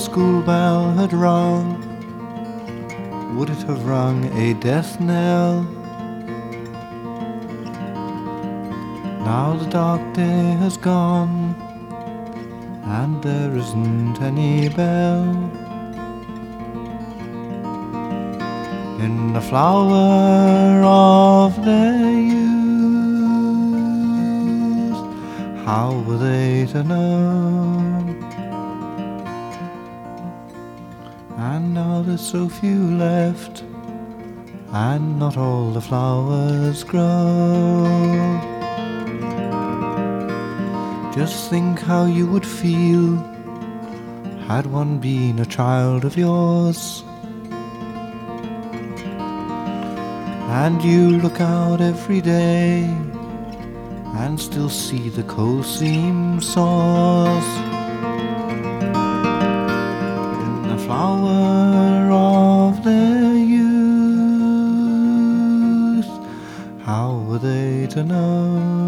school bell had rung, would it have rung a death knell? Now the dark day has gone, and there isn't any bell. In the flower of their youth, how were they to know? And now there's so few left, and not all the flowers grow. Just think how you would feel had one been a child of yours, and you look out every day and still see the coal seam saws. In the flower of their youth, how were they to know?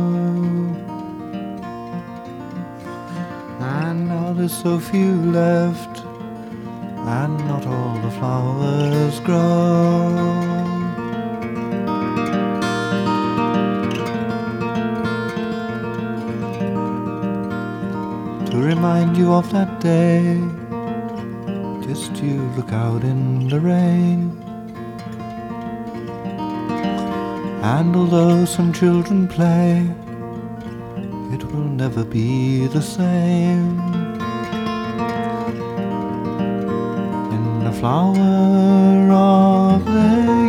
And now there's so few left, and not all the flowers grow. To remind you of that day, just you look out in the rain. And although some children play, it will never be the same. In the flower of their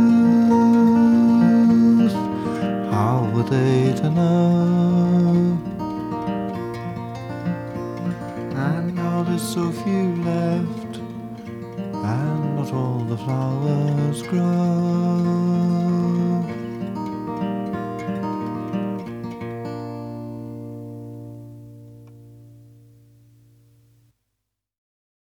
youth, how were they to know? And now there's so few left, and not all the flowers grow.